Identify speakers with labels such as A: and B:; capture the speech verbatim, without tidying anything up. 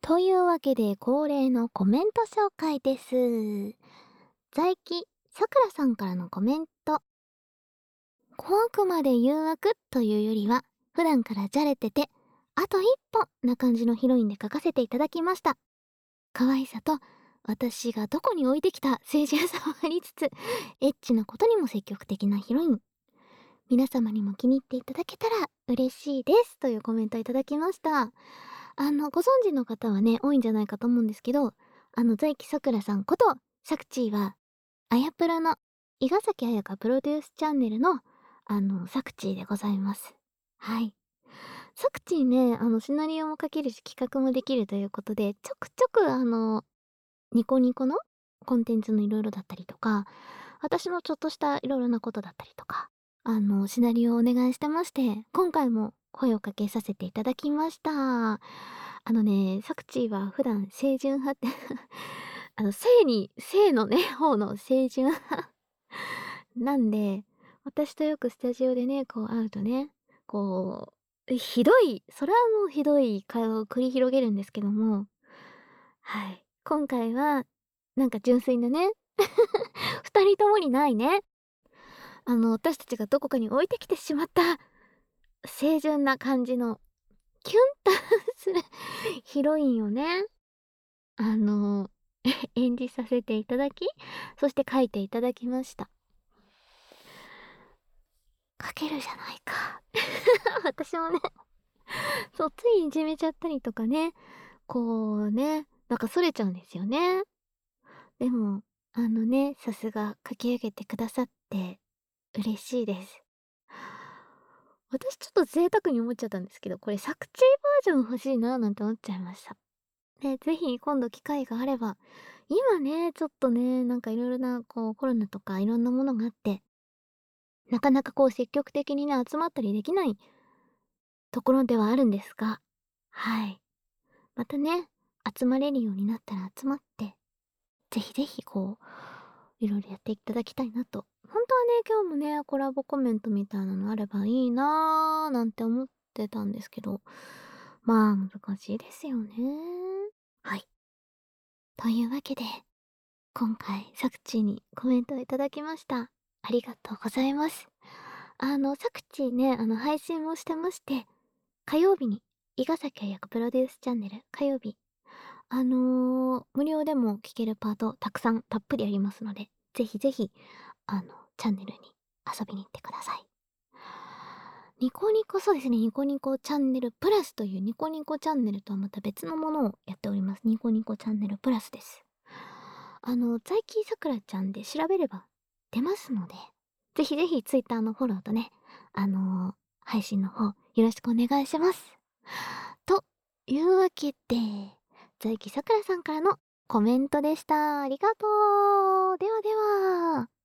A: というわけで恒例のコメント紹介です。在記さくらさんからのコメント。小悪魔で誘惑というよりは、普段からじゃれてて、あと一歩な感じのヒロインで書かせていただきました。可愛さと、私がどこに置いてきた清純さもありつつ、エッチなことにも積極的なヒロイン。皆様にも気に入っていただけたら嬉しいです。というコメントいただきました。あの、ご存知の方はね、多いんじゃないかと思うんですけど、あの、在記さくらさんこと、さくちーは、あやプロの、伊賀崎彩香プロデュースチャンネルの、あの、さくちーでございます。はい。さくちーね、あの、シナリオも書けるし、企画もできるということで、ちょくちょく、あの、ニコニコのコンテンツのいろいろだったりとか、私のちょっとしたいろいろなことだったりとか、あの、シナリオをお願いしてまして、今回も声をかけさせていただきました。あのね、サクチーは普段清純派ってあの、性に、性のね、方の清純派なんで、私とよくスタジオでね、こう会うとね、こう、ひどい、それはもうひどい会話を繰り広げるんですけども、はい。今回は、なんか純粋なね、二人ともにないね、あの、私たちがどこかに置いてきてしまった清純な感じのキュンとするヒロインをね、あの、演じさせていただき、そして書いていただきました。書けるじゃないか。私もね、そう、ついいじめちゃったりとかね、こうね、なんかそれちゃうんですよね。でも、あのね、さすが書き上げてくださって嬉しいです。私ちょっと贅沢に思っちゃったんですけど、これ作チーバージョン欲しいななんて思っちゃいました。で、ぜひ今度機会があれば、今ね、ちょっとね、なんかいろいろなこうコロナとかいろんなものがあって、なかなかこう積極的にね、集まったりできないところではあるんですが、はい。またね、集まれるようになったら集まって、ぜひぜひこう、いろいろやっていただきたいなと。本当はね、今日もね、コラボコメントみたいなのあればいいなーなんて思ってたんですけど、まあ難しいですよね。はい。というわけで、今回、サクチーにコメントをいただきました。ありがとうございます。あの、サクチーね、あの、配信もしてまして、火曜日に、伊賀崎彩香プロデュースチャンネル、火曜日、あのー無料でも聞けるパート、たくさん、たっぷりありますので、ぜひぜひ、あの、チャンネルに遊びに行ってください。ニコニコ、そうですね、ニコニコチャンネルプラスというニコニコチャンネルとはまた別のものをやっております。ニコニコチャンネルプラスです。あの、在記さくらちゃんで調べれば出ますので、ぜひぜひツイッターのフォローとね、あのー配信の方よろしくお願いします。というわけで、在記さくらさんからのコメントでした。ありがとう。ではでは。